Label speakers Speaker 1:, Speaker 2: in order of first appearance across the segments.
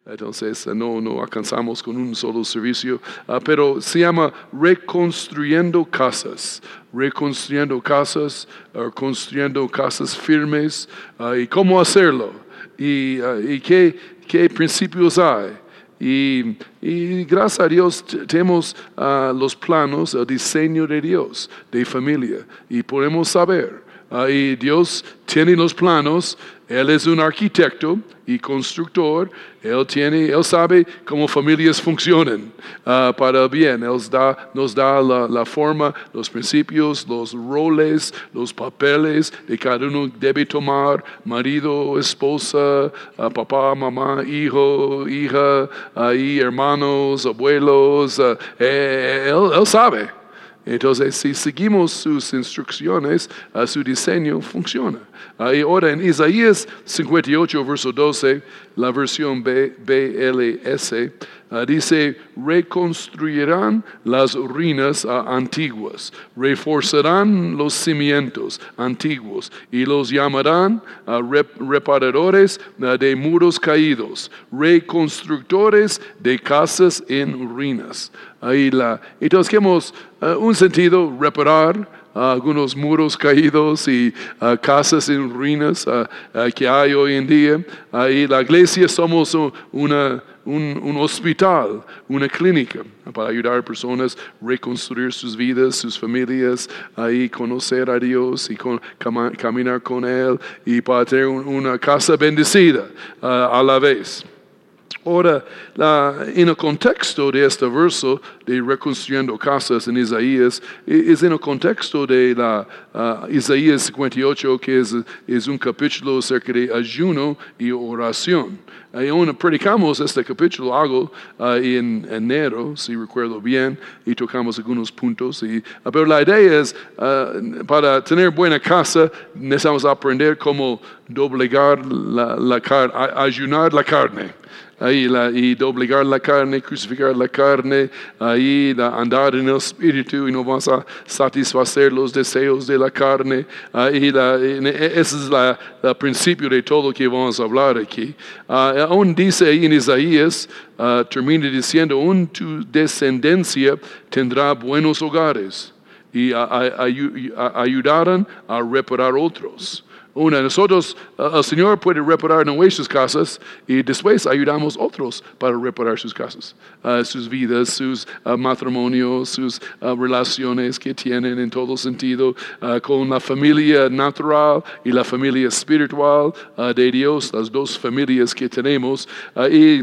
Speaker 1: Entonces no alcanzamos con un solo servicio, pero se llama reconstruyendo casas, construyendo casas firmes. ¿Y cómo hacerlo? ¿Y qué principios hay? Y gracias a Dios tenemos los planos, el diseño de Dios, de familia, y podemos saber. Y Dios tiene los planos. Él es un arquitecto y constructor. Él sabe cómo familias funcionan para el bien. Él nos da la forma, los principios, los roles, los papeles de cada uno debe tomar: marido, esposa, papá, mamá, hijo, hija, y hermanos, abuelos. Él sabe. Entonces, si seguimos sus instrucciones, su diseño funciona. Y ahora en Isaías 58, verso 12, la versión BLS, dice: reconstruirán las ruinas antiguas, reforzarán los cimientos antiguos y los llamarán reparadores de muros caídos, reconstructores de casas en ruinas. Entonces, hemos un sentido: reparar algunos muros caídos y casas en ruinas que hay hoy en día. Y la iglesia somos un hospital, una clínica para ayudar a personas a reconstruir sus vidas, sus familias, y conocer a Dios y caminar con Él, y para tener una casa bendecida a la vez. Ahora, en el contexto de este verso de reconstruyendo casas en Isaías, es en el contexto de Isaías 58, que es un capítulo acerca de ayuno y oración. Predicamos este capítulo algo en enero, si recuerdo bien, y tocamos algunos puntos. Pero la idea es, para tener buena casa, necesitamos aprender cómo doblegar la carne, ayunar la carne. Y doblegar la carne, crucificar la carne, andar en el espíritu, y no vamos a satisfacer los deseos de la carne. Ese es el principio de todo lo que vamos a hablar aquí. Aún dice ahí en Isaías, termina diciendo: aún tu descendencia tendrá buenos hogares y ayudarán a reparar otros. Nosotros, el Señor puede reparar nuestras casas, y después ayudamos a otros para reparar sus casas, sus vidas, sus matrimonios, sus relaciones que tienen en todo sentido, con la familia natural y la familia espiritual de Dios, las dos familias que tenemos. Y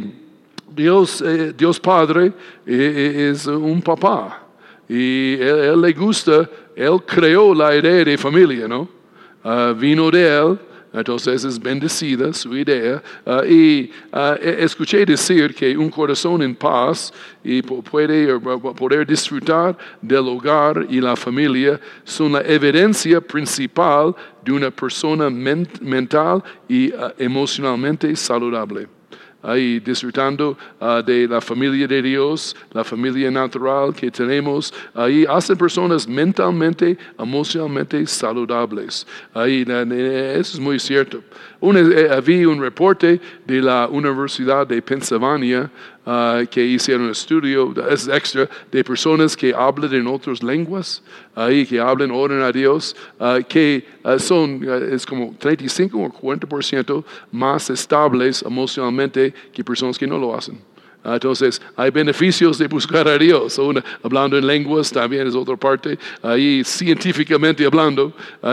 Speaker 1: Dios Padre es un papá, y Él le gusta, Él creó la idea de familia, ¿no? Vino de Él, entonces es bendecida su idea. Escuché decir que un corazón en paz y poder disfrutar del hogar y la familia son la evidencia principal de una persona mental y emocionalmente saludable. Disfrutando de la familia de Dios, la familia natural que tenemos, hacen personas mentalmente, emocionalmente saludables. Eso es muy cierto. Había un reporte de la Universidad de Pennsylvania que hicieron un estudio, es extra, de personas que hablan en otras lenguas, que oran a Dios, que es como 35 o 40% más estables emocionalmente que personas que no lo hacen. Entonces, hay beneficios de buscar a Dios. Hablando en lenguas también es otra parte, científicamente hablando.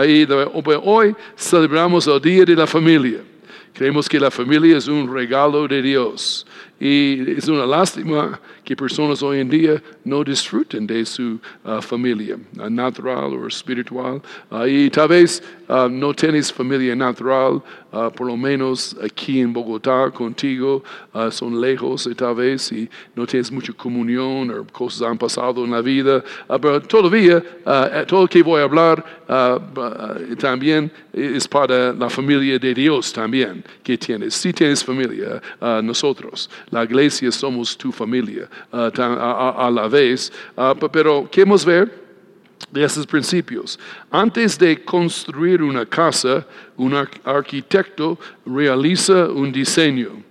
Speaker 1: Hoy celebramos el Día de la Familia. Creemos que la familia es un regalo de Dios. Y es una lástima que personas hoy en día no disfruten de su familia natural o espiritual. Y tal vez no tienes familia natural, por lo menos aquí en Bogotá contigo, son lejos tal vez, y no tienes mucha comunión, o cosas han pasado en la vida. Pero todavía, todo lo que voy a hablar también es para la familia de Dios también que tienes. Si tienes familia, nosotros, la iglesia, somos tu familia a la vez. Pero queremos ver de esos principios. Antes de construir una casa, un arquitecto realiza un diseño.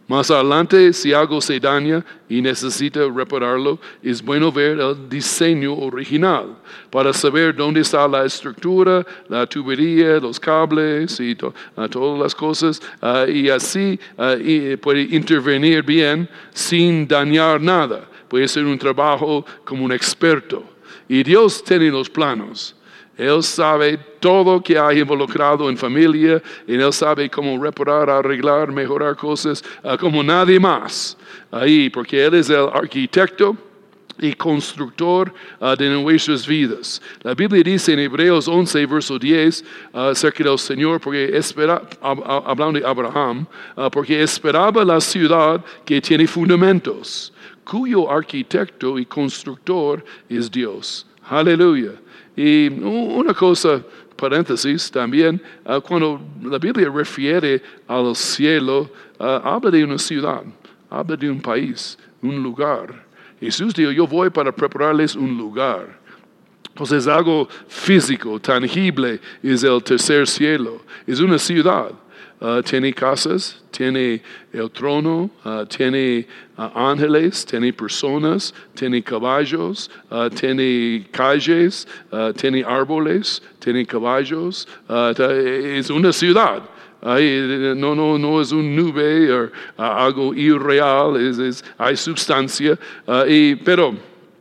Speaker 1: Más adelante, si algo se daña y necesita repararlo, es bueno ver el diseño original para saber dónde está la estructura, la tubería, los cables y todas las cosas. Y así puede intervenir bien sin dañar nada. Puede ser un trabajo como un experto. Y Dios tiene los planos. Él sabe todo que hay involucrado en familia, y Él sabe cómo reparar, arreglar, mejorar cosas como nadie más. Ahí, porque Él es el arquitecto y constructor de nuestras vidas. La Biblia dice en Hebreos 11, verso 10, acerca del Señor, porque hablando de Abraham, porque esperaba la ciudad que tiene fundamentos, cuyo arquitecto y constructor es Dios. Aleluya. Y una cosa, paréntesis también, cuando la Biblia refiere al cielo, habla de una ciudad, habla de un país, un lugar. Jesús dijo, yo voy para prepararles un lugar. Entonces algo físico, tangible, es el tercer cielo. Es una ciudad. Tiene casas, tiene el trono, tiene ángeles, tiene personas, tiene caballos, tiene calles, tiene árboles, tiene caballos. Es una ciudad. No es una nube o algo irreal, hay sustancia. Pero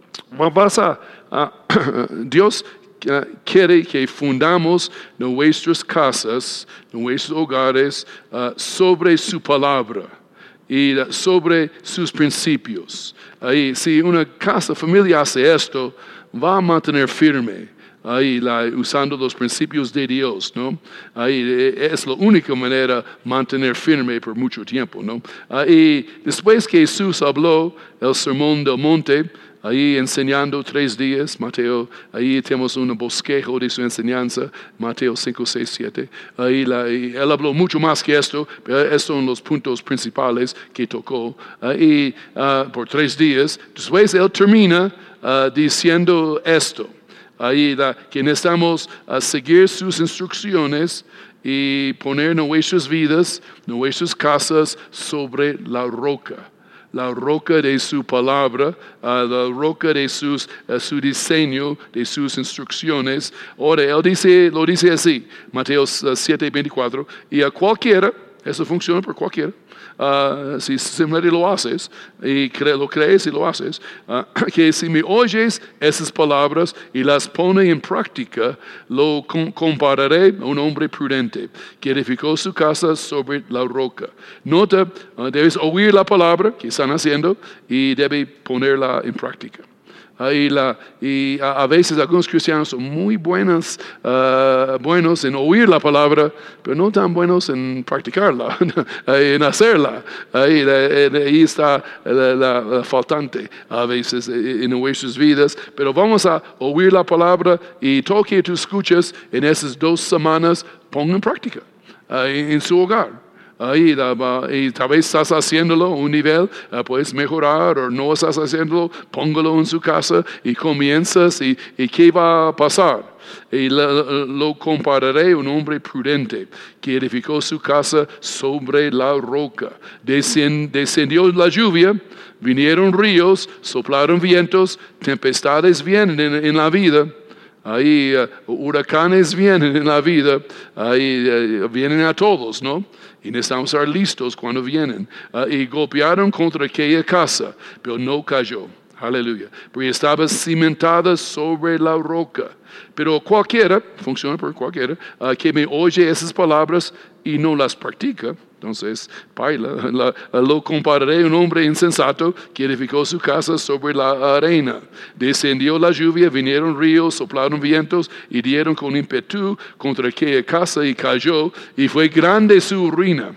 Speaker 1: Dios quiere que fundamos nuestras casas, nuestros hogares sobre su palabra y sobre sus principios. Si una familia hace esto, va a mantener firme. Usando los principios de Dios, ¿no? Es la única manera de mantener firme por mucho tiempo, ¿no? Y después que Jesús habló el sermón del monte, enseñando 3 días, Mateo, tenemos un bosquejo de su enseñanza, Mateo 5, 6, 7. Él habló mucho más que esto, pero estos son los puntos principales que tocó. Por 3 días, después él termina diciendo esto. Que necesitamos seguir sus instrucciones y poner nuestras vidas, nuestras casas sobre la roca de su palabra, la roca de su diseño, de sus instrucciones. Ahora, él lo dice así, Mateo 7, 24, y a cualquiera, eso funciona por cualquiera, si simplemente lo haces y lo crees y lo haces, que si me oyes esas palabras y las pone en práctica, lo compararé a un hombre prudente que edificó su casa sobre la roca. Nota, debes oír la palabra que están haciendo y debes ponerla en práctica. Y a veces algunos cristianos son muy buenos en oír la palabra, pero no tan buenos en practicarla, en hacerla. Ahí está la faltante a veces en nuestras vidas. Pero vamos a oír la palabra y todo que tú escuchas en esas 2 semanas, ponga en práctica en su hogar. Y tal vez estás haciéndolo a un nivel, puedes mejorar, o no estás haciéndolo, póngalo en su casa y comienzas. ¿Y qué va a pasar? Y lo compararé a un hombre prudente que edificó su casa sobre la roca. Descendió la lluvia, vinieron ríos, soplaron vientos, tempestades vienen en la vida. Huracanes vienen en la vida, vienen a todos, ¿no? Y necesitamos estar listos cuando vienen. Y golpearon contra aquella casa, pero no cayó. Aleluya. Porque estaba cimentada sobre la roca. Pero cualquiera, funciona por cualquiera, que me oye esas palabras y no las practica, entonces, lo compararé a un hombre insensato que edificó su casa sobre la arena. Descendió la lluvia, vinieron ríos, soplaron vientos y dieron con ímpetu contra aquella casa y cayó, y fue grande su ruina.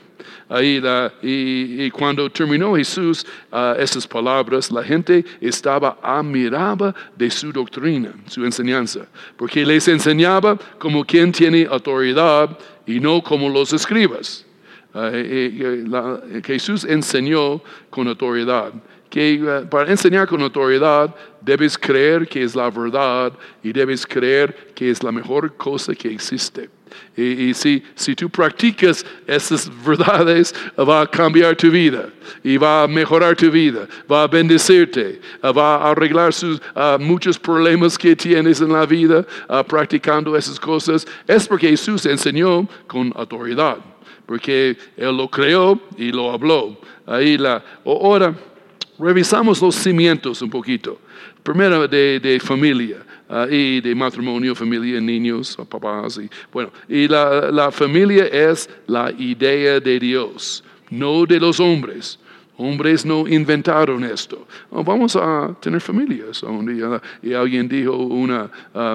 Speaker 1: Y cuando terminó Jesús esas palabras, la gente estaba admirada de su doctrina, su enseñanza, porque les enseñaba como quien tiene autoridad y no como los escribas. Jesús enseñó con autoridad, para enseñar con autoridad debes creer que es la verdad y debes creer que es la mejor cosa que existe. Y si tú practicas esas verdades, va a cambiar tu vida y va a mejorar tu vida, va a bendecirte, va a arreglar muchos problemas que tienes en la vida practicando esas cosas. Es porque Jesús enseñó con autoridad, porque Él lo creó y lo habló. Ahora revisamos los cimientos un poquito. Primero de familia. Y de matrimonio, familia, niños, papás. Y la familia es la idea de Dios, no de los hombres. Hombres no inventaron esto. Vamos a tener familias. Un día, y alguien dijo un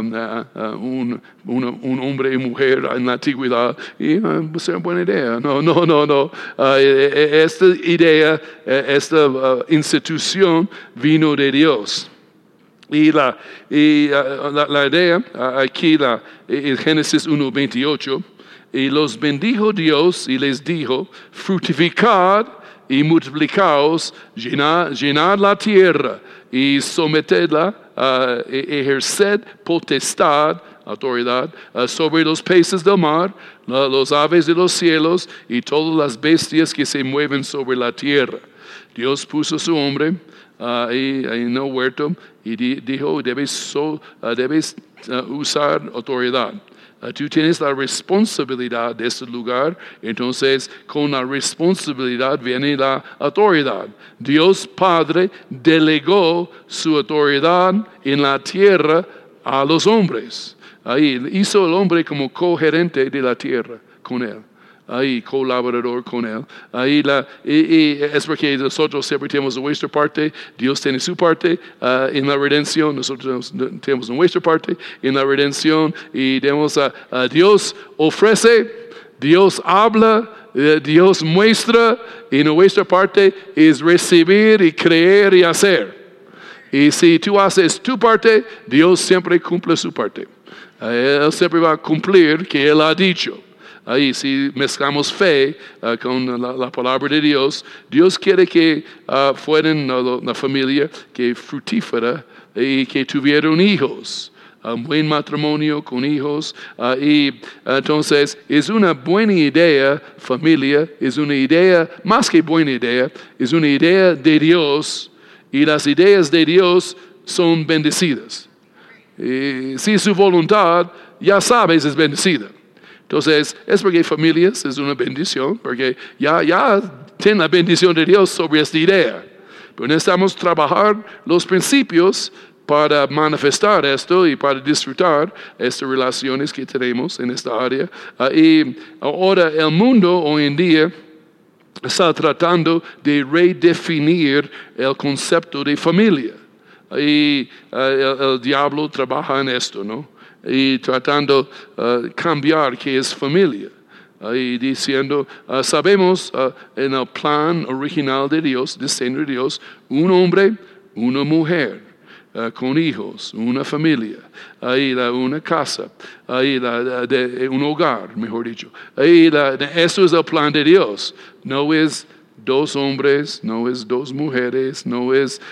Speaker 1: hombre y mujer en la antigüedad. Y será buena idea. No. Esta idea, esta institución vino de Dios. Y la idea aquí, en Génesis 1:28, y los bendijo Dios y les dijo, fructificad y multiplicaos, llenad la tierra y sometedla, ejerced potestad, autoridad, sobre los peces del mar, los aves de los cielos y todas las bestias que se mueven sobre la tierra. Dios puso a su hombre ahí en el huerto y dijo, debes usar autoridad. Tú tienes la responsabilidad de este lugar, entonces con la responsabilidad viene la autoridad. Dios Padre delegó su autoridad en la tierra a los hombres. Ahí hizo el hombre como cogerente de la tierra con él. Ahí colaborador con él. Y es porque nosotros siempre tenemos nuestra parte, Dios tiene su parte en la redención, nosotros tenemos nuestra parte en la redención y tenemos a Dios ofrece, Dios habla, Dios muestra y nuestra parte es recibir y creer y hacer. Y si tú haces tu parte, Dios siempre cumple su parte. Él siempre va a cumplir que Él ha dicho. Ahí, si mezclamos fe con la palabra de Dios, Dios quiere que fueran una familia que fructífera y que tuvieran hijos. Un buen matrimonio con hijos. Y entonces es una buena idea, familia, es una idea, más que buena idea, es una idea de Dios. Y las ideas de Dios son bendecidas. Y si su voluntad, ya sabes, es bendecida. Entonces, es porque familias es una bendición, porque ya tienen la bendición de Dios sobre esta idea. Pero necesitamos trabajar los principios para manifestar esto y para disfrutar estas relaciones que tenemos en esta área. Y ahora el mundo hoy en día está tratando de redefinir el concepto de familia. Y el diablo trabaja en esto, ¿no? Y tratando cambiar qué es familia. Y diciendo, sabemos en el plan original de Dios, diseño de Dios, un hombre, una mujer, con hijos, una familia, una casa, un hogar, mejor dicho. Eso es el plan de Dios. No es dos hombres, no es dos mujeres, no es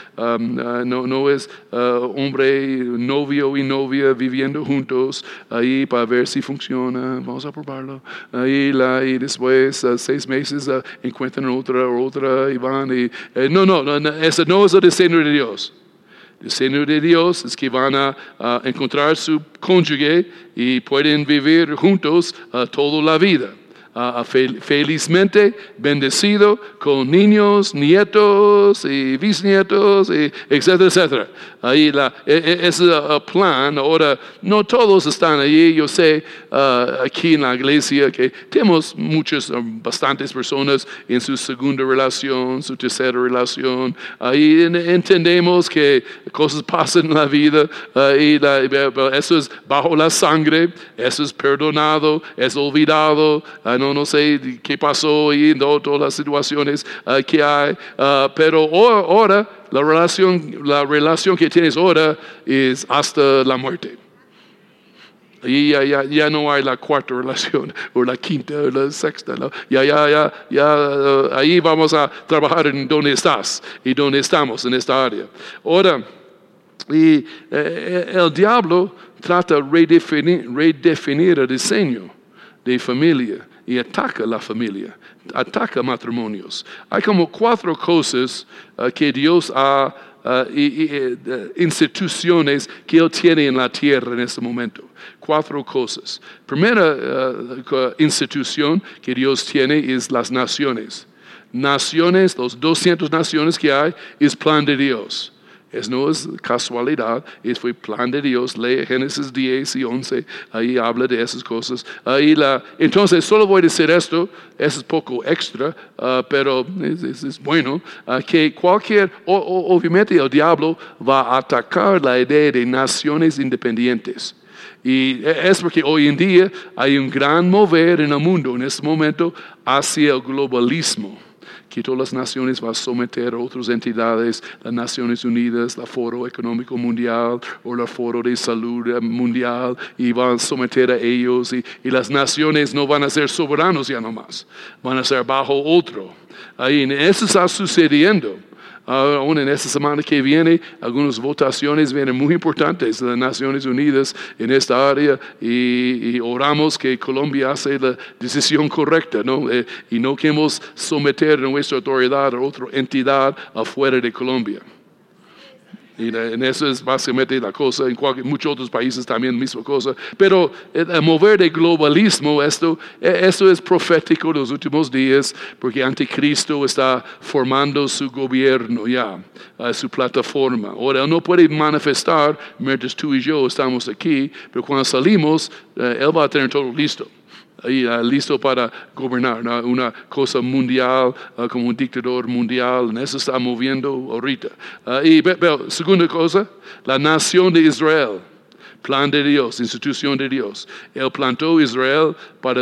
Speaker 1: hombre, novio y novia viviendo juntos ahí para ver si funciona, vamos a probarlo. Y después 6 meses encuentran otra y van. Ese no es el diseño de Dios. El diseño de Dios es que van a encontrar su cónyuge y pueden vivir juntos toda la vida. Felizmente bendecido con niños, nietos y bisnietos, etcétera, etcétera. Ahí es el plan. Ahora, no todos están allí. Yo sé aquí en la iglesia que tenemos bastantes personas en su segunda relación, su tercera relación. Ahí entendemos que cosas pasan en la vida. Eso es bajo la sangre, eso es perdonado, es olvidado. No sé qué pasó y todas las situaciones que hay, pero ahora la relación que tienes ahora es hasta la muerte. Y ya no hay la cuarta relación, o la quinta, o la sexta. ¿No? Ahí vamos a trabajar en donde estás y donde estamos en esta área. Ahora, el diablo trata de redefinir el diseño de familia y ataca la familia, ataca matrimonios. Hay como 4 cosas que Dios ha instituciones que Él tiene en la tierra en este momento. 4 cosas. Primera institución que Dios tiene es las naciones. Naciones, los 200 naciones que hay, es plan de Dios. No es casualidad, fue plan de Dios. Lee Génesis 10 y 11, ahí habla de esas cosas. Entonces, solo voy a decir esto, es poco extra, pero es bueno, que obviamente el diablo va a atacar la idea de naciones independientes. Y es porque hoy en día hay un gran mover en el mundo, en este momento, hacia el globalismo. Que todas las naciones van a someter a otras entidades, las Naciones Unidas, el Foro Económico Mundial o el Foro de Salud Mundial, y van a someter a ellos, y las naciones no van a ser soberanos ya nomás, van a ser bajo otro. Ahí eso está sucediendo. Aún en esta semana que viene, algunas votaciones vienen muy importantes de las Naciones Unidas en esta área, y oramos que Colombia hace la decisión correcta, ¿no? Y no queremos someter nuestra autoridad a otra entidad afuera de Colombia. Y en eso es básicamente la cosa. En muchos otros países también la misma cosa. Pero el mover de globalismo, esto es profético de los últimos días, porque Anticristo está formando su gobierno ya, su plataforma. Ahora, él no puede manifestar mientras tú y yo estamos aquí, pero cuando salimos, él va a tener todo listo. Ahí, listo para gobernar, ¿no? Una cosa mundial, como un dictador mundial, en eso está moviendo ahorita. Pero segunda cosa, la nación de Israel, plan de Dios, institución de Dios. Él plantó Israel para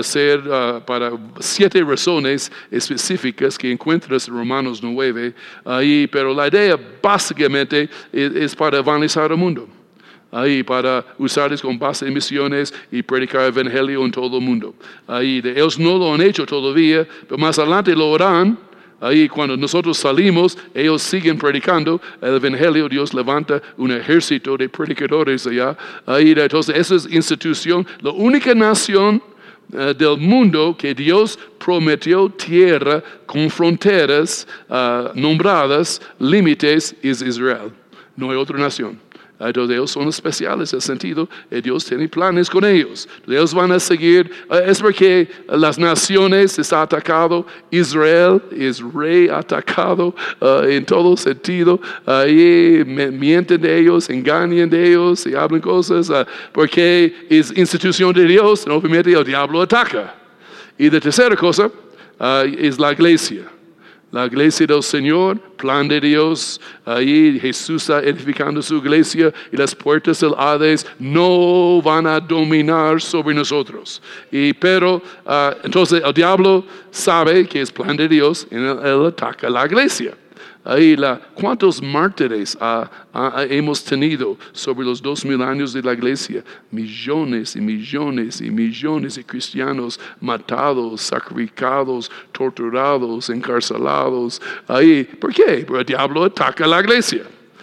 Speaker 1: 7 razones específicas que encuentras en Romanos 9, pero la idea básicamente es para evangelizar el mundo. Para usarles con base de misiones y predicar el evangelio en todo el mundo. Ellos no lo han hecho todavía, pero más adelante lo harán. Cuando nosotros salimos, ellos siguen predicando el evangelio. Dios levanta un ejército de predicadores allá. Entonces, esa es institución, la única nación del mundo que Dios prometió tierra con fronteras nombradas, límites, es Israel. No hay otra nación. Entonces ellos son especiales en el sentido de Dios tiene planes con ellos. Ellos van a seguir, es porque las naciones están atacadas, Israel es rey atacado en todo sentido, mienten de ellos, engañan de ellos y hablan cosas, porque es institución de Dios, obviamente el diablo ataca. Y la tercera cosa es la iglesia. La iglesia del Señor, plan de Dios, ahí Jesús está edificando su iglesia y las puertas del Hades no van a dominar sobre nosotros. Pero entonces el diablo sabe que es plan de Dios y él ataca a la iglesia. ¿Cuántos mártires hemos tenido sobre los 2000 años de la iglesia? Millones y millones y millones de cristianos matados, sacrificados, torturados, encarcelados. ¿Por qué? Porque el diablo ataca a la iglesia.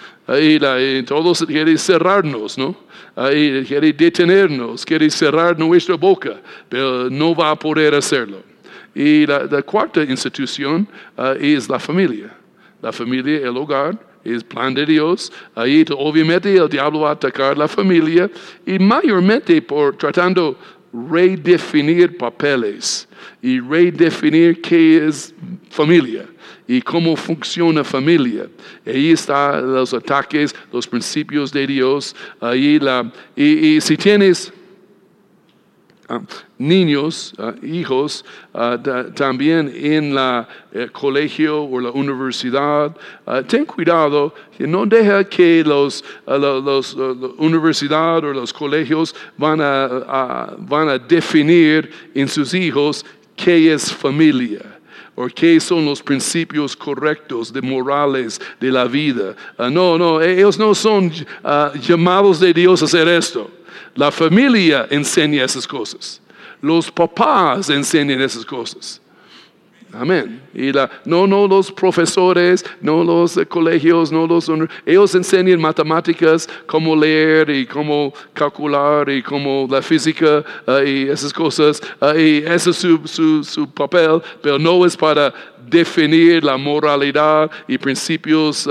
Speaker 1: Todos quieren cerrarnos, ¿no? Quiere detenernos, quiere cerrar nuestra boca, pero no va a poder hacerlo. Y la cuarta institución es la familia. La familia, el hogar, es plan de Dios. Obviamente el diablo va a atacar la familia, y mayormente tratando redefinir papeles y redefinir qué es familia y cómo funciona familia. Ahí están los ataques, los principios de Dios. Y si tienes niños, hijos, también en la colegio o la universidad, ten cuidado que no deja que los universidad o los colegios van a definir en sus hijos qué es familia o qué son los principios correctos de morales de la vida. No, ellos no son llamados de Dios a hacer esto. La familia enseña esas cosas. Los papás enseñan esas cosas. Amén. Y no los profesores, no los colegios, ellos enseñan matemáticas, cómo leer y cómo calcular y cómo la física y esas cosas. Y ese es su papel, pero no es para definir la moralidad y principios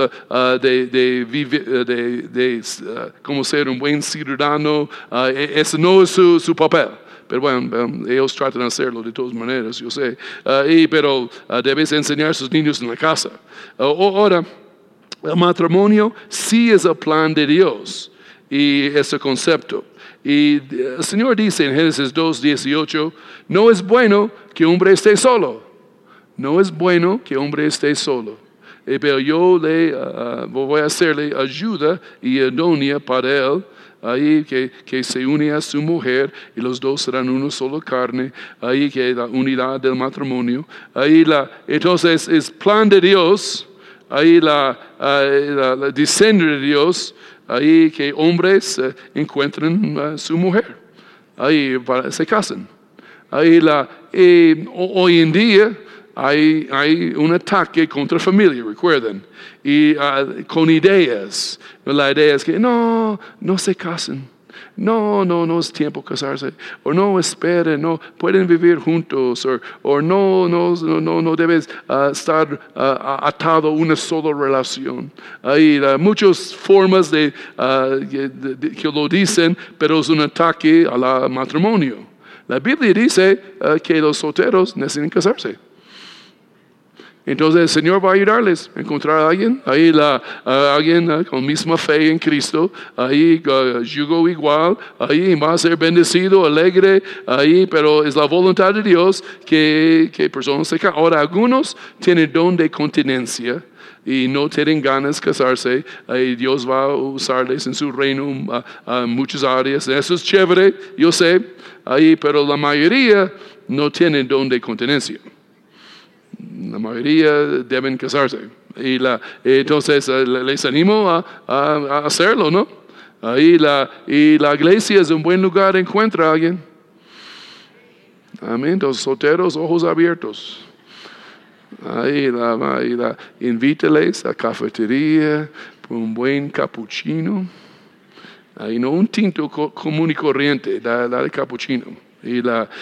Speaker 1: de cómo ser un buen ciudadano. Ese no es su papel. Pero bueno, ellos tratan de hacerlo de todas maneras, yo sé. Pero debes enseñar a sus niños en la casa. Ahora, el matrimonio sí es el plan de Dios y ese concepto. Y el Señor dice en Génesis 2:18, no es bueno que un hombre esté solo. No es bueno que un hombre esté solo. Pero yo voy a hacerle ayuda y idónea para él. Ahí que se une a su mujer y los dos serán una sola carne. Ahí que la unidad del matrimonio. Entonces es plan de Dios. Ahí la diseño de Dios. Ahí que hombres encuentren a su mujer. Ahí se casan. Ahí hoy en día hay un ataque contra la familia, recuerden, y con ideas. La idea es que no se casen, no es tiempo casarse, o no esperen, no pueden vivir juntos, o no debes estar atado a una sola relación. Hay muchas formas que lo dicen, pero es un ataque al matrimonio. La Biblia dice que los solteros necesitan casarse. Entonces el Señor va a ayudarles a encontrar a alguien, alguien con misma fe en Cristo, yugo igual, va a ser bendecido, alegre, pero es la voluntad de Dios que personas se casen. Ahora algunos tienen don de continencia y no tienen ganas de casarse, Dios va a usarles en su reino a muchas áreas. Eso es chévere, yo sé, pero la mayoría no tienen don de continencia. La mayoría deben casarse. Entonces les animo a hacerlo, ¿no? Y la iglesia es un buen lugar de encuentro a alguien. Amén. Los solteros, ojos abiertos. Invíteles a cafetería por un buen cappuccino. No un tinto común y corriente, dale cappuccino. Y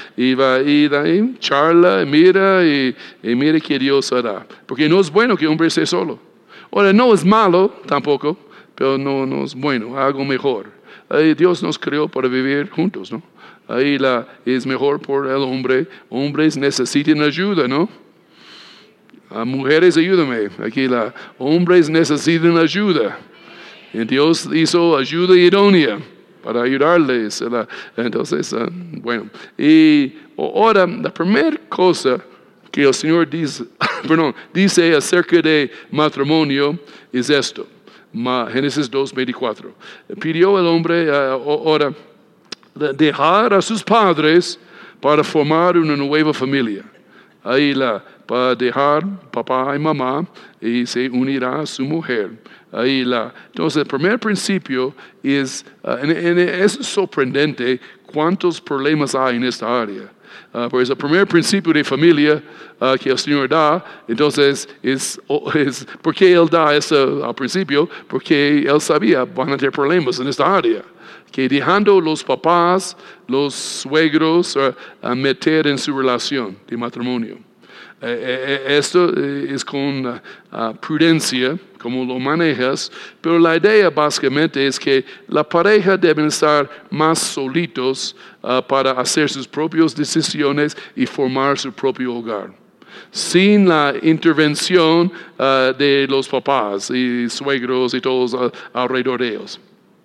Speaker 1: charla, mira que Dios hará. Porque no es bueno que un hombre esté solo. Ahora, no es malo tampoco, pero no es bueno, algo mejor. Dios nos creó para vivir juntos, ¿no? Es mejor por el hombre. Hombres necesitan ayuda, ¿no? Mujeres, ayúdame. Hombres necesitan ayuda. Y Dios hizo ayuda idónea para ayudarles. Entonces, bueno. Y ahora, la primera cosa que el Señor dice acerca de matrimonio es esto. Génesis 2:24. Pidió el hombre ahora dejar a sus padres para formar una nueva familia. Para dejar papá y mamá y se unirá a su mujer. Entonces el primer principio es sorprendente cuántos problemas hay en esta área. Pues el primer principio de familia que el Señor da, entonces es porque Él da eso al principio, porque Él sabía van a tener problemas en esta área. Que dejando los papás, los suegros, a meter en su relación de matrimonio. Esto es con prudencia, como lo manejas, pero la idea básicamente es que la pareja deben estar más solitos para hacer sus propias decisiones y formar su propio hogar. Sin la intervención de los papás y suegros y todos alrededor de ellos.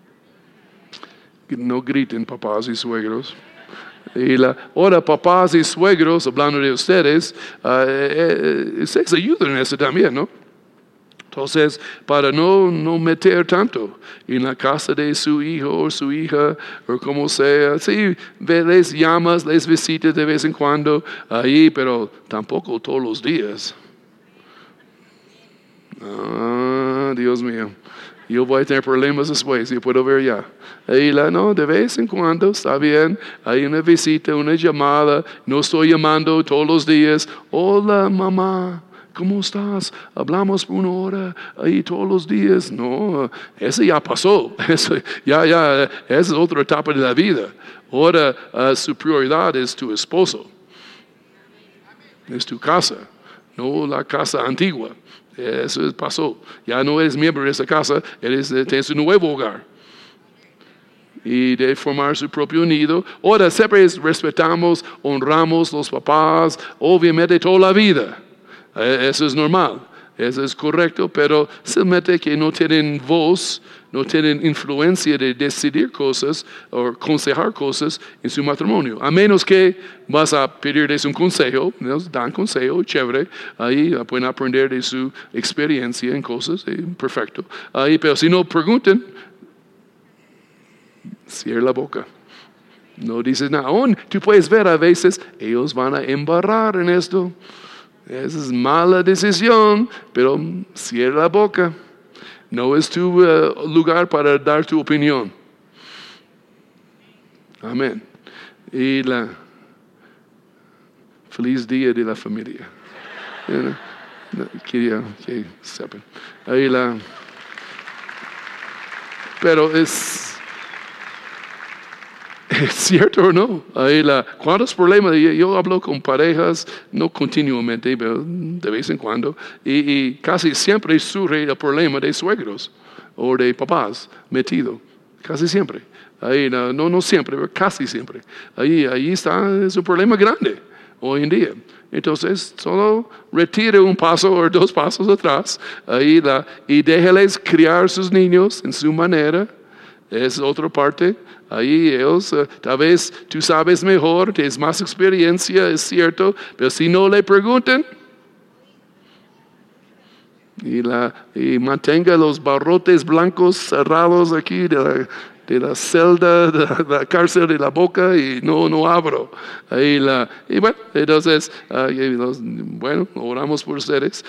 Speaker 1: No griten papás y suegros. Ahora papás y suegros, hablando de ustedes, ustedes ayudan en eso también, ¿no? Entonces, para no meter tanto en la casa de su hijo o su hija, o como sea, sí, les llamas, les visitas de vez en cuando, pero tampoco todos los días. Dios mío. Yo voy a tener problemas después, yo puedo ver ya. Ahí no, de vez en cuando está bien, hay una visita, una llamada, no estoy llamando todos los días. Hola mamá, ¿cómo estás? Hablamos por 1 hora ahí todos los días. No, eso ya pasó, eso esa es otra etapa de la vida. Ahora su prioridad es tu esposo, es tu casa, no la casa antigua. Eso pasó. Ya no eres miembro de esa casa, tienes un nuevo hogar. Y de formar su propio nido. Ahora siempre respetamos, honramos los papás, obviamente toda la vida. Eso es normal, eso es correcto, pero simplemente que no tienen voz, no tienen influencia de decidir cosas o aconsejar cosas en su matrimonio. A menos que vas a pedirles un consejo, nos dan consejo, chévere, ahí pueden aprender de su experiencia en cosas, perfecto. Ahí, pero si no preguntan, cierra la boca. No dices nada. Aún tú puedes ver a veces, ellos van a embarrar en esto. Esa es mala decisión, pero cierra la boca. No es tu lugar para dar tu opinión. Amén. Y feliz día de la familia. Quería que sepan. Ahí pero es cierto o no. ¿Cuántos problemas? Yo hablo con parejas, no continuamente, pero de vez en cuando, y casi siempre surge el problema de suegros o de papás metido. Casi siempre. Ahí, no siempre, pero casi siempre. Ahí es un problema grande hoy en día. Entonces, solo retire un paso o 2 pasos atrás y déjeles criar sus niños en su manera. Es otra parte. Ahí ellos, tal vez tú sabes mejor, tienes más experiencia, es cierto, pero si no le preguntan, y mantenga los barrotes blancos cerrados aquí de la celda, de la cárcel de la boca, y no abro. Ahí y bueno, entonces, oramos por ustedes.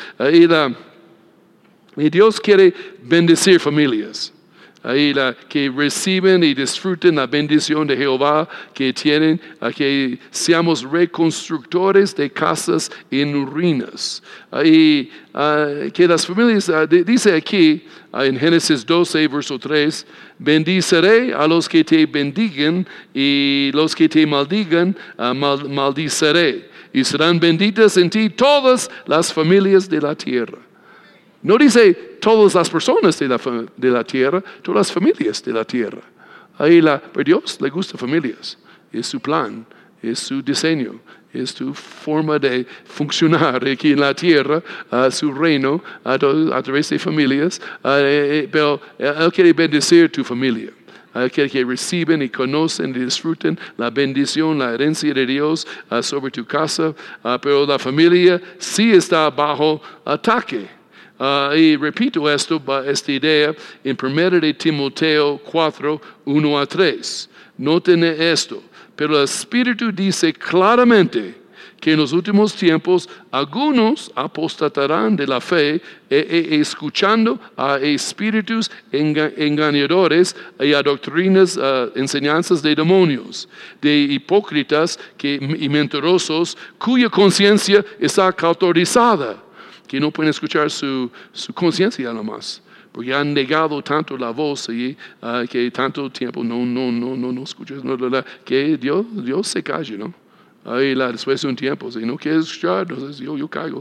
Speaker 1: Y Dios quiere bendecir familias. Ahí que reciben y disfruten la bendición de Jehová, que tienen, que seamos reconstructores de casas en ruinas. Ahí que las familias, dice aquí en Génesis 12, verso 3, bendiceré a los que te bendigan y los que te maldigan, maldiceré. Y serán benditas en ti todas las familias de la tierra. No dice todas las personas de la tierra, todas las familias de la tierra. Pero Dios le gusta familias. Es su plan, es su diseño, es su forma de funcionar aquí en la tierra, su reino a través de familias. Pero Él quiere bendecir tu familia. Él quiere que reciben y conocen y disfruten la bendición, la herencia de Dios sobre tu casa. Pero la familia sí está bajo ataque. Y repito esta idea en 1 de Timoteo 4, 1 a 3. Noten esto. Pero el Espíritu dice claramente que en los últimos tiempos algunos apostatarán de la fe, escuchando a espíritus engañadores y a doctrinas, enseñanzas de demonios, de hipócritas y mentirosos, cuya conciencia está cauterizada, que no pueden escuchar su conciencia nomás, porque han negado tanto la voz y que tanto tiempo no escuchas, que Dios se calla, ¿no? Ahí después de un tiempo, si no quieres escuchar, entonces yo caigo,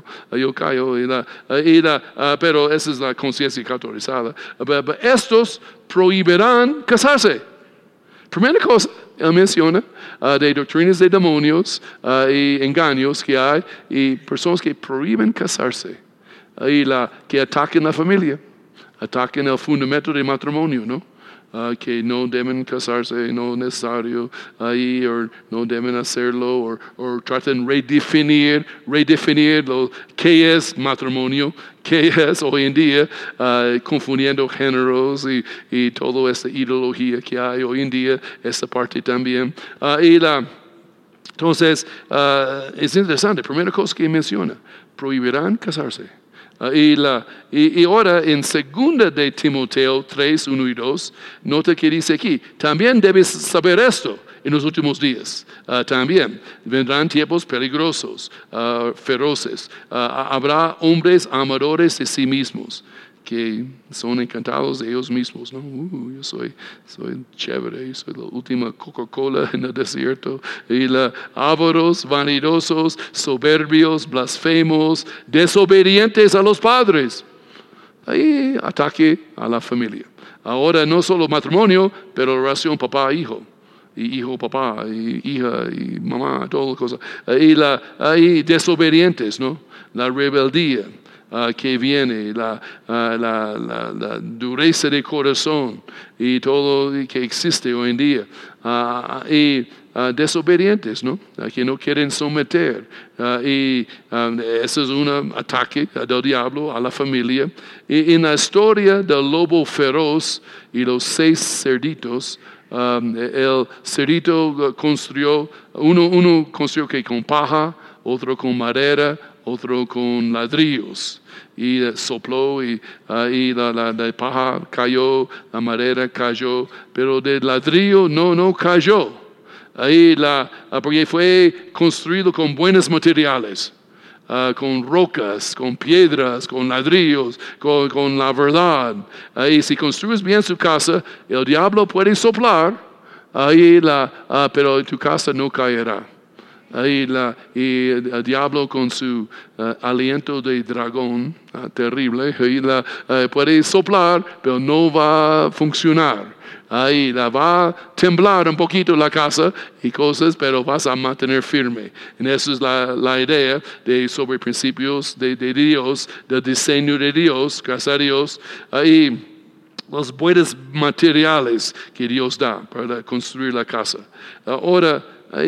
Speaker 1: pero esa es la conciencia cauterizada. Estos prohibirán casarse. Primera cosa, él menciona de doctrinas de demonios y engaños que hay, y personas que prohíben casarse, que ataquen la familia, ataquen el fundamento del matrimonio, ¿no? Que no deben casarse, no es necesario o no deben hacerlo, o tratan de redefinir lo que es matrimonio, que es hoy en día, confundiendo géneros y toda esta ideología que hay hoy en día, esta parte también. Entonces, es interesante, primera cosa que menciona, prohibirán casarse. Y ahora en segunda de Timoteo 3, 1 y 2, nota que dice aquí, también debes saber esto en los últimos días. También vendrán tiempos peligrosos, feroces. Habrá hombres amadores de sí mismos, que son encantados de ellos mismos, ¿no? Yo soy chévere, soy la última Coca-Cola en el desierto. Y ávaros, vanidosos, soberbios, blasfemos, desobedientes a los padres. Ahí ataque a la familia. Ahora no solo matrimonio, pero relación papá-hijo. Y hijo, papá, y hija, y mamá, todas las cosas. Ahí desobedientes, ¿no? La rebeldía. Que viene, la dureza de corazón y todo que existe hoy en día, y desobedientes, ¿no? Que no quieren someter, y ese es un ataque del diablo a la familia. Y en la historia del lobo feroz y los 6 cerditos, el cerdito construyó, uno construyó que con paja, otro con madera, otro con ladrillos, y sopló y la paja cayó, la madera cayó, pero del ladrillo no cayó. Porque fue construido con buenos materiales, con rocas, con piedras, con ladrillos, con la verdad. Si construyes bien su casa, el diablo puede soplar, pero tu casa no caerá. Y el diablo con su aliento de dragón terrible puede soplar, pero no va a funcionar. Va a temblar un poquito la casa y cosas, pero vas a mantener firme. Y esa es la idea sobre principios de Dios, del diseño de Dios, gracias a Dios. Los buenos materiales que Dios da para construir la casa. Ahora,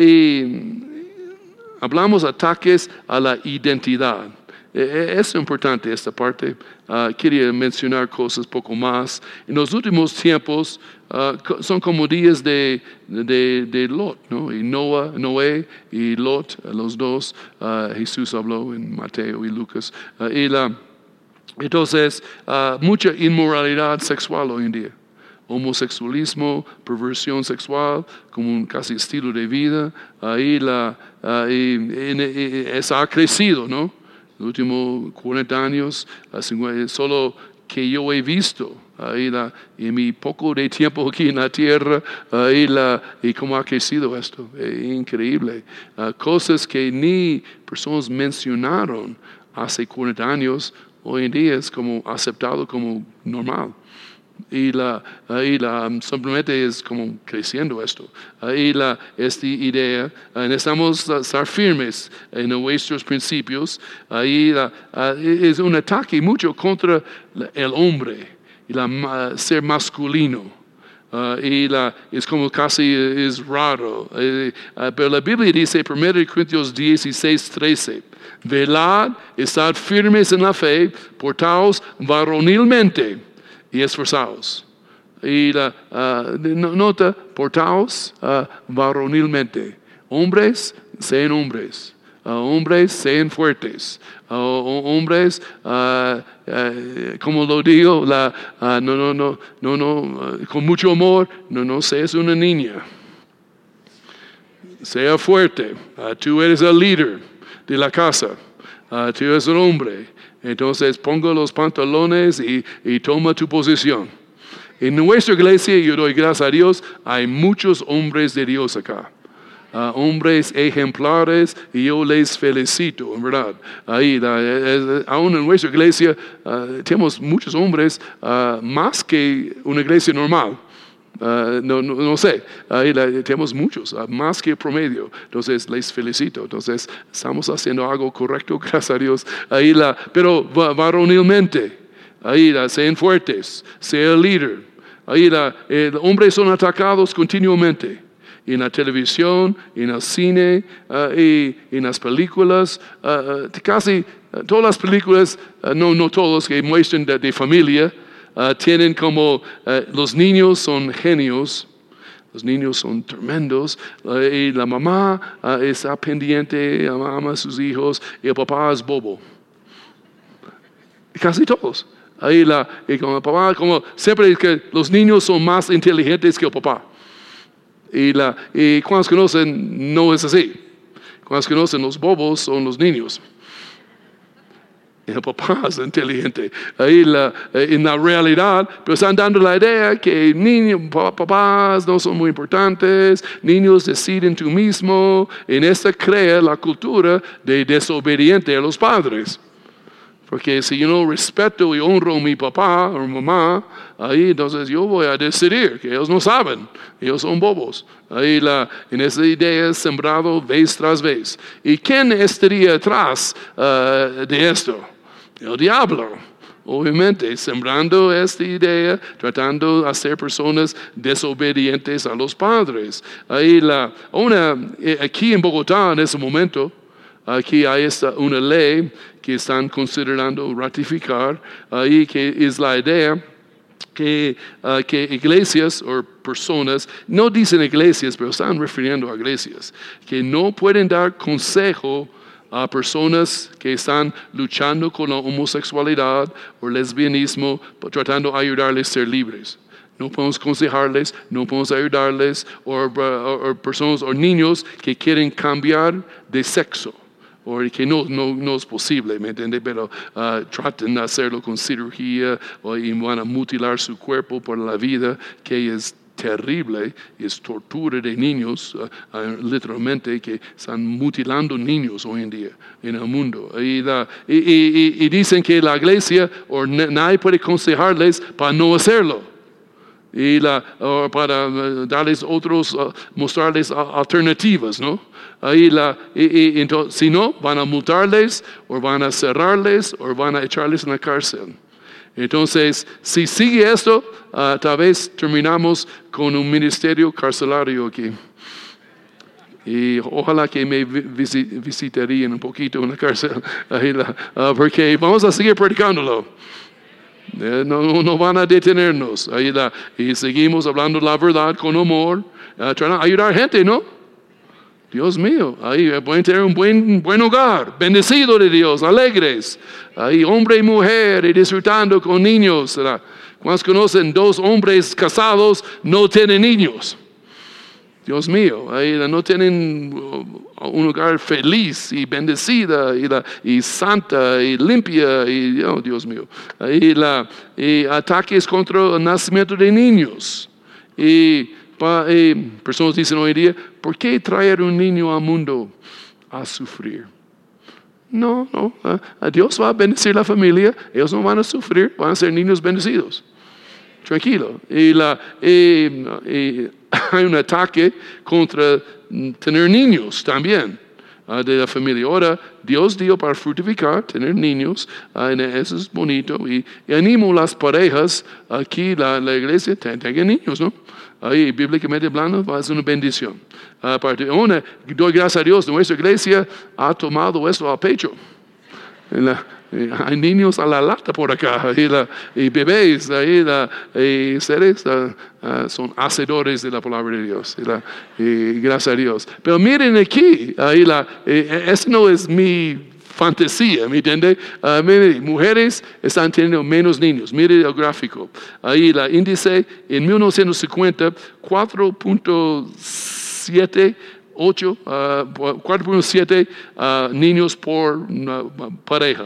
Speaker 1: hablamos ataques a la identidad. Es importante esta parte. Quería mencionar cosas poco más. En los últimos tiempos son como días de Lot, ¿no? Y Noé y Lot, los dos. Jesús habló en Mateo y Lucas. Entonces, mucha inmoralidad sexual hoy en día. Homosexualismo, perversión sexual, como un casi estilo de vida. Eso ha crecido, ¿no? Los últimos 40 años, solo que yo he visto, en mi poco de tiempo aquí en la tierra, y cómo ha crecido esto. Increíble. Cosas que ni personas mencionaron hace 40 años, hoy en día es como aceptado como normal. Simplemente es como creciendo esto. Esta idea, necesitamos estar firmes en nuestros principios. Es un ataque mucho contra el hombre y ser masculino. Es como casi es raro. Pero la Biblia dice, 1 Corintios 16, 13, velad, estad firmes en la fe, portaos varonilmente y esforzados. Nota, portaos varonilmente. Hombres, sean hombres. Hombres, sean fuertes. Hombres, como lo digo, con mucho amor, no seas una niña. Sea fuerte. Tú eres el líder de la casa. Tú eres el hombre. Entonces ponga los pantalones y toma tu posición. En nuestra iglesia, yo doy gracias a Dios, hay muchos hombres de Dios acá. Hombres ejemplares, y yo les felicito, en verdad. Aún en nuestra iglesia tenemos muchos hombres, más que una iglesia normal. No sé, tenemos muchos, más que promedio. Entonces les felicito. Entonces estamos haciendo algo correcto, gracias a Dios. Pero varonilmente, sean fuertes, sea el líder. Los hombres son atacados continuamente. En la televisión, en el cine, y en las películas, casi todas las películas, no todas que muestran de familia, tienen como los niños son genios, los niños son tremendos, y la mamá está pendiente, ama a sus hijos, y el papá es bobo. Casi todos. Y como papá, como siempre es que los niños son más inteligentes que el papá. Y cuando conocen, no es así. Cuando conocen, los bobos son los niños. El papá es inteligente. En la realidad, pero están dando la idea que niños, papás no son muy importantes, niños deciden tú mismo. En esta crea la cultura de desobediente a los padres. Porque si yo no respeto y honro a mi papá o mamá, entonces yo voy a decidir que ellos no saben, ellos son bobos. En esa idea es sembrado vez tras vez. ¿Y quién estaría atrás de esto? El diablo, obviamente, sembrando esta idea, tratando de hacer personas desobedientes a los padres. Aquí en Bogotá, en ese momento, aquí hay una ley que están considerando ratificar, que es la idea que iglesias o personas, no dicen iglesias, pero están refiriendo a iglesias, que no pueden dar consejo a personas que están luchando con la homosexualidad o lesbianismo, tratando de ayudarles a ser libres. No podemos aconsejarles, no podemos ayudarles, o personas o niños que quieren cambiar de sexo, o que no es posible, ¿me entiende? Pero traten de hacerlo con cirugía y van a mutilar su cuerpo por la vida, que es terrible, es tortura de niños, literalmente, que están mutilando niños hoy en día en el mundo. Y dicen que la iglesia o nadie puede aconsejarles para no hacerlo. Para darles mostrarles alternativas, ¿no? Entonces, si no, van a multarles, o van a cerrarles, o van a echarles en la cárcel. Entonces, si sigue esto, tal vez terminamos con un ministerio carcelario aquí. Y ojalá que me visitarían un poquito en la cárcel, porque vamos a seguir predicándolo. No van a detenernos. Y seguimos hablando la verdad con amor, tratando de ayudar a gente, ¿no? Dios mío, pueden tener un buen hogar, bendecido de Dios, alegres. Hombre y mujer, y disfrutando con niños. Cuando conocen dos hombres casados, no tienen niños. Dios mío, no tienen un hogar feliz y bendecida y santa y limpia. Dios mío, y ataques contra el nacimiento de niños. Personas dicen hoy en día, ¿por qué traer un niño al mundo a sufrir? No, Dios va a bendecir la familia, ellos no van a sufrir, van a ser niños bendecidos. Tranquilo. Hay un ataque contra tener niños también de la familia. Ahora, Dios dio para fructificar, tener niños, eso es bonito. Y animo a las parejas aquí, la iglesia, tengan niños, ¿no? Bíblicamente hablando, es una bendición. Doy gracias a Dios, nuestra iglesia ha tomado esto al pecho. Hay niños a la lata por acá, y bebés, y seres son hacedores de la palabra de Dios, y gracias a Dios. Pero miren aquí, eso no es mi fantasía, ¿me entiende? Mujeres están teniendo menos niños. Mire el gráfico. La índice en 1950, 4.7 niños por pareja.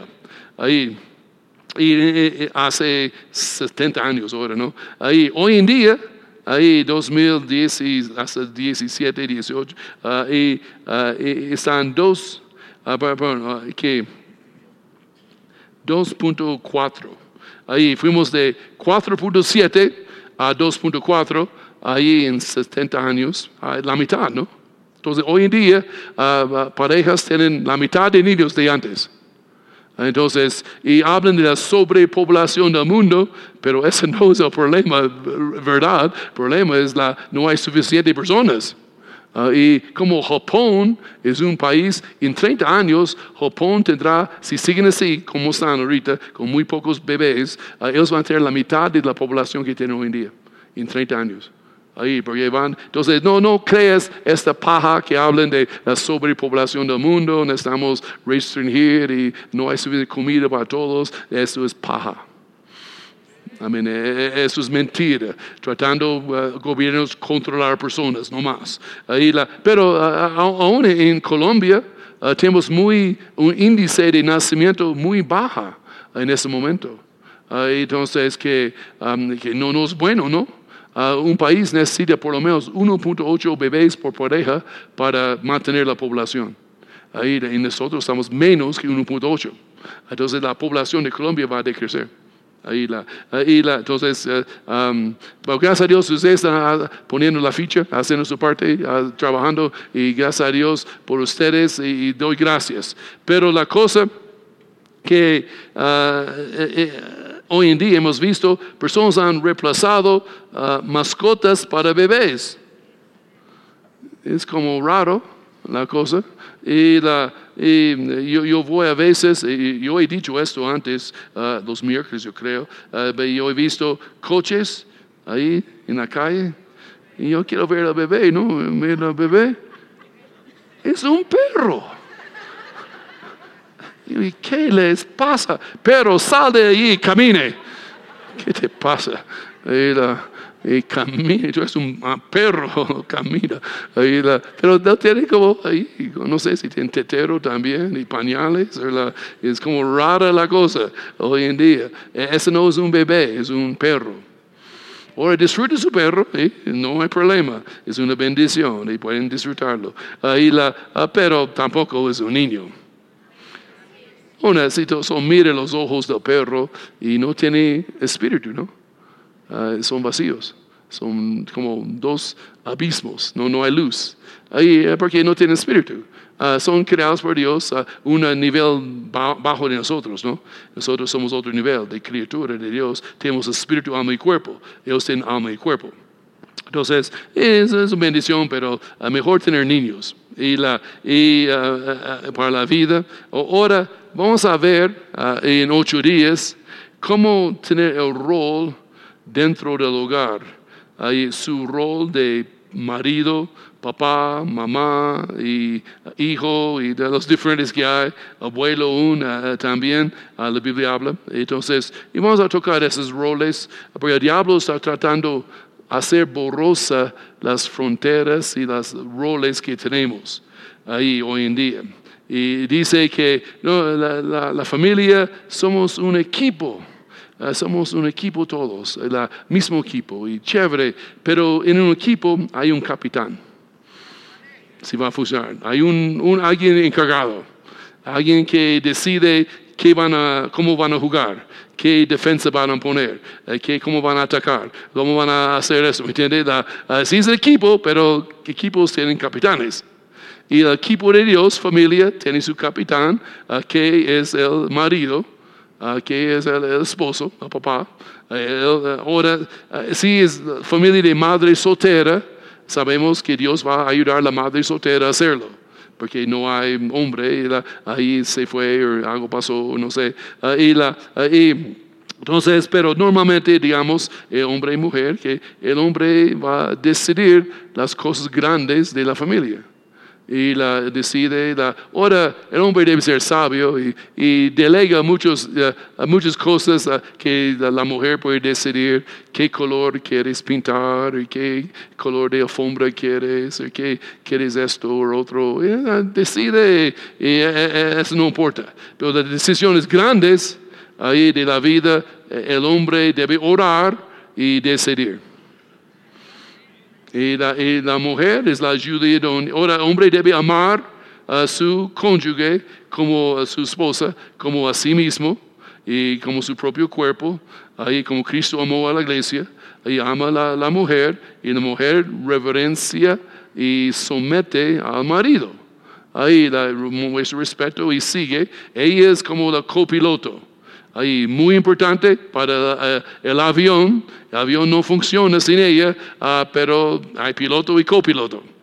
Speaker 1: Y hace 70 años ahora, ¿no? Hoy en día, 2010 y hasta 17, 18, están 2.4. Fuimos de 4.7 a 2.4 en 70 años, la mitad, ¿no? Entonces, hoy en día, parejas tienen la mitad de niños de antes. Entonces, y hablan de la sobrepoblación del mundo, pero ese no es el problema, ¿verdad? El problema es no hay suficientes personas. Y como Japón es un país, en 30 años, Japón tendrá, si siguen así como están ahorita, con muy pocos bebés, ellos van a tener la mitad de la población que tienen hoy en día, en 30 años. Ahí, porque van, entonces no creas esta paja que hablan de la sobrepoblación del mundo, necesitamos restringir y no hay suficiente comida para todos, eso es paja. Amén. Eso es mentira, tratando gobiernos controlar personas, no más. Pero aún en Colombia tenemos un índice de nacimiento muy baja en ese momento. Entonces que no es bueno, ¿no? Un país necesita por lo menos 1.8 bebés por pareja para mantener la población. Y nosotros estamos menos que 1.8. Entonces la población de Colombia va a decrecer. Entonces, gracias a Dios ustedes están poniendo la ficha, haciendo su parte, trabajando, y gracias a Dios por ustedes y doy gracias. Pero la cosa que hoy en día hemos visto, personas han reemplazado mascotas para bebés. Es como raro la cosa. Yo voy a veces, yo he dicho esto antes, los miércoles yo creo, yo he visto coches ahí en la calle y yo quiero ver al bebé, ¿no? Mira al bebé. Es un perro. ¿Y qué les pasa? Pero sal de allí y camine. ¿Qué te pasa? Y camina, tú eres un perro, camina. Pero no tiene como, no sé si tiene tetero también y pañales. Es como rara la cosa hoy en día. Ese no es un bebé, es un perro. Ahora disfrute su perro, no hay problema. Es una bendición y pueden disfrutarlo. Pero tampoco es un niño. Mire los ojos del perro y no tiene espíritu, ¿no? Son vacíos, son como dos abismos, no hay luz. Porque no tienen espíritu. Son creados por Dios a un nivel bajo de nosotros, ¿no? Nosotros somos otro nivel de criatura de Dios. Tenemos espíritu, alma y cuerpo. Ellos tienen alma y cuerpo. Entonces, es una bendición, pero mejor tener niños. Para la vida. Ahora vamos a ver en 8 días cómo tener el rol dentro del hogar. Su rol de marido, papá, mamá y hijo, y de los diferentes que hay, abuelo también, la Biblia habla. Entonces, y vamos a tocar esos roles, porque el diablo está tratando hacer borrosa las fronteras y los roles que tenemos ahí hoy en día. Y dice que la familia somos un equipo. Somos un equipo todos, el mismo equipo, y chévere, pero en un equipo hay un capitán. Si va a funcionar. Hay alguien encargado, alguien que decide cómo van a jugar, qué defensa van a poner, cómo van a atacar, cómo van a hacer eso, ¿me entiendes? Sí es el equipo, pero equipos tienen capitanes. Y el equipo de Dios, familia, tiene su capitán, que es el marido, que es el esposo, el papá. Ahora, si es familia de madre soltera, sabemos que Dios va a ayudar a la madre soltera a hacerlo. Porque no hay hombre, ahí se fue o algo pasó, no sé. Entonces, pero normalmente, digamos, hombre y mujer, que el hombre va a decidir las cosas grandes de la familia. Y decide, ahora el hombre debe ser sabio y delega muchas cosas que la mujer puede decidir qué color quieres pintar, y qué color de alfombra quieres, y qué quieres esto o otro. Decide, y eso no importa. Pero las decisiones grandes ahí de la vida, el hombre debe orar y decidir. Y la mujer es la ayuda. Ahora, el hombre debe amar a su cónyuge como a su esposa, como a sí mismo y como su propio cuerpo. Ahí, como Cristo amó a la iglesia, y ama a la mujer, y la mujer reverencia y somete al marido. Ahí muestra respeto y sigue. Ella es como la copiloto. Ahí, muy importante para el avión. El avión no funciona sin ella, pero hay piloto y copiloto.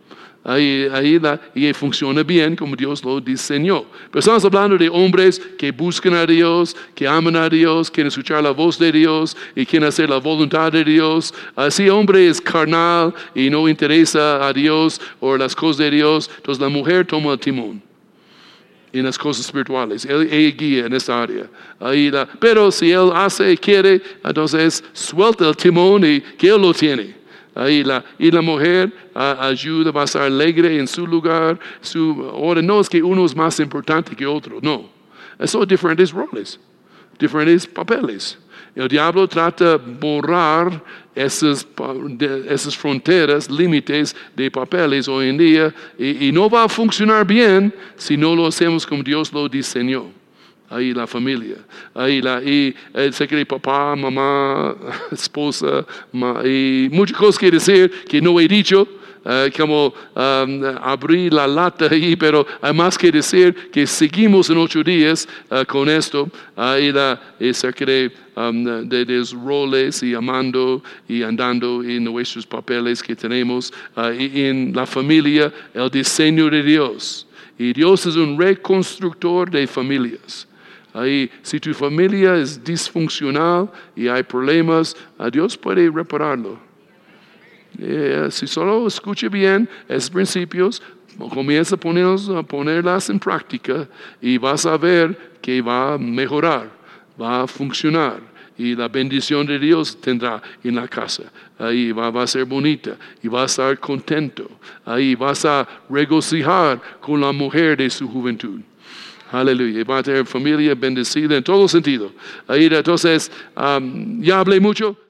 Speaker 1: Y funciona bien como Dios lo diseñó. Pero estamos hablando de hombres que buscan a Dios, que aman a Dios, quieren escuchar la voz de Dios y quieren hacer la voluntad de Dios. Si el hombre es carnal y no interesa a Dios o las cosas de Dios, entonces la mujer toma el timón en las cosas espirituales. Él guía en esta área. Pero si él hace y quiere, entonces suelta el timón y que él lo tiene. Y la mujer ayuda, va a estar alegre en su lugar. Ahora no es que uno es más importante que otro, no. Son diferentes roles, diferentes papeles. El diablo trata de borrar esas fronteras, límites de papeles hoy en día y no va a funcionar bien si no lo hacemos como Dios lo diseñó. La familia, se cree papá, mamá, esposa, y muchas cosas que decir que no he dicho. Como abrir la lata ahí, pero hay más que decir que seguimos en 8 días con esto. Se cree de los roles y amando y andando en nuestros papeles que tenemos y en la familia, el diseño de Dios. Y Dios es un reconstructor de familias. Si tu familia es disfuncional y hay problemas, Dios puede repararlo. Si solo escuche bien esos principios, comienza a ponerlas en práctica y vas a ver que va a mejorar, va a funcionar y la bendición de Dios tendrá en la casa. Va a ser bonita y va a estar contento. Vas a regocijar con la mujer de su juventud. Aleluya. Va a tener familia bendecida en todo sentido. Entonces, ya hablé mucho.